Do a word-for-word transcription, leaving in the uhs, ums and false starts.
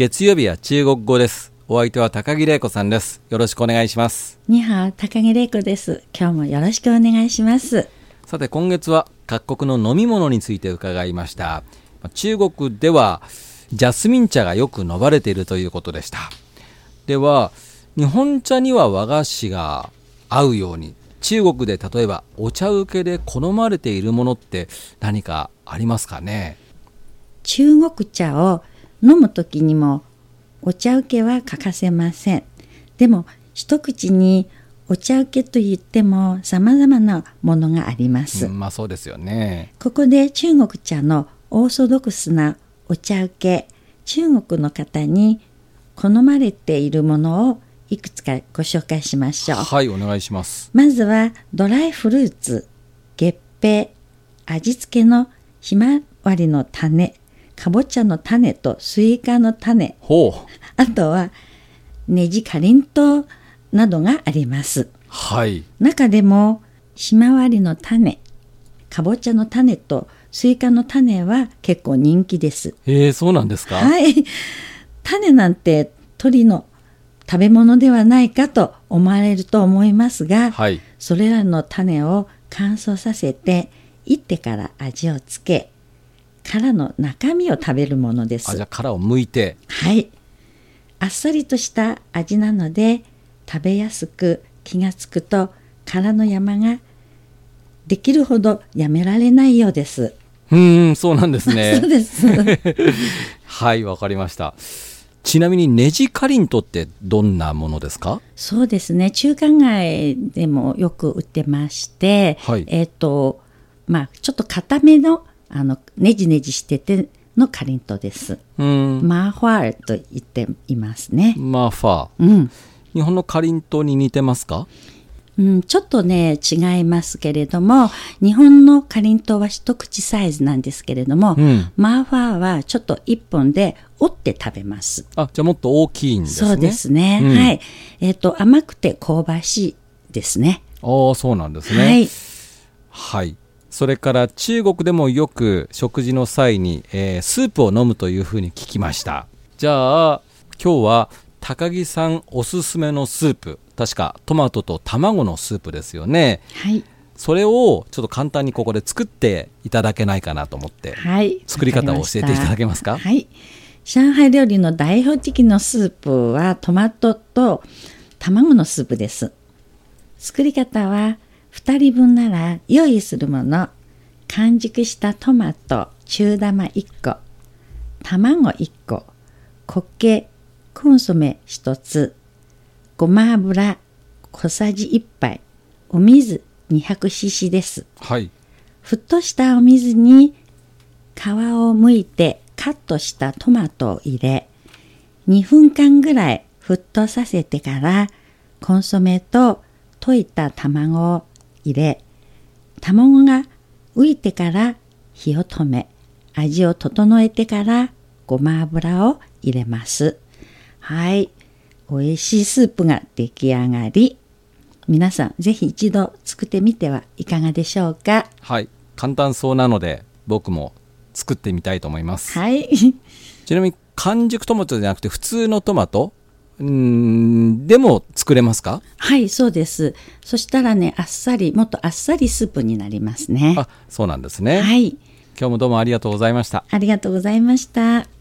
月曜日は中国語です。お相手は高木玲子さんです。よろしくお願いします。 にはお、高木玲子です。今日もよろしくお願いします。 さて、今月は各国の飲み物について伺いました。中国ではジャスミン茶がよく飲まれているということでした。では、日本茶には和菓子が合うように、中国で例えばお茶受けで好まれているものって何かありますかね。 中国茶を飲むときにもお茶受けは欠かせません。でも一口にお茶受けといっても様々なものがあります、 うん、まあそうですよね。 ここで中国茶のオーソドクスなお茶受け、中国の方に好まれているものをいくつかご紹介しましょう。 はい、お願いします。 まずはドライフルーツ、月餅、味付けのひまわりの種、かぼちゃの種とスイカの種、 ほう。 あとはネジかりんとうなどがあります。 はい。 中でもひまわりの種、かぼちゃの種とスイカの種は結構人気です。 えー、そうなんですか。 はい。種なんて鳥の食べ物ではないかと思われると思いますが、 はい、 それらの種を乾燥させていってから味をつけ、殻の中身を食べるものです。 あ、じゃあ殻を剥いて。 はい。あっさりとした味なので食べやすく、気がつくと殻の山ができるほどやめられないようです。 うーん、そうなんですね。 そうですはい、わかりました。ちなみにネジかりんとうってどんなものですか。 そうですね、中華街でもよく売ってまして、 はい、 えーとまあ、ちょっと固めのあのネジネジしててのかりんとうです。 うーん、 マーファーと言っていますね。 マーファー、 うん、 日本のかりんとうに似てますか。 うん、ちょっとね違いますけれども、日本のかりんとうは一口サイズなんですけれども、 うん、 マーファーはちょっと一本で折って食べます。 あ、じゃあもっと大きいんですね。 そうですね、うん、はい。えーと甘くて香ばしいですね。 ああ、そうなんですね。 はい、 はい。それから中国でもよく食事の際に、えー、スープを飲むというふうに聞きました。じゃあ今日は高木さんおすすめのスープ、確かトマトと卵のスープですよね。 はい、 それをちょっと簡単にここで作っていただけないかなと思って、 はい、 作り方を教えていただけますか。 はい、上海料理の代表的なスープはトマトと卵のスープです。作り方はふたりぶんなら用意するもの、完熟したトマト中玉いっこ、卵いっこ、苔コンソメひとつ、ごま油小さじいっぱい、お水 にひゃくシーシー です。 はい。 沸騰したお水に皮を剥いてカットしたトマトを入れ、にふんかんぐらい沸騰させてからコンソメと溶いた卵を入れ、卵が浮いてから火を止め、味を整えてからごま油を入れます。はい、おいしいスープが出来上がり、皆さんぜひ一度作ってみてはいかがでしょうか。 はい、簡単そうなので僕も作ってみたいと思います。 はい。 ちなみに完熟トマトじゃなくて普通のトマトうーんでも作れますか。 はい、そうです。そしたらね、あっさり、もっとあっさりスープになりますね。 あ、そうなんですね。 はい。 今日もどうもありがとうございました。 ありがとうございました。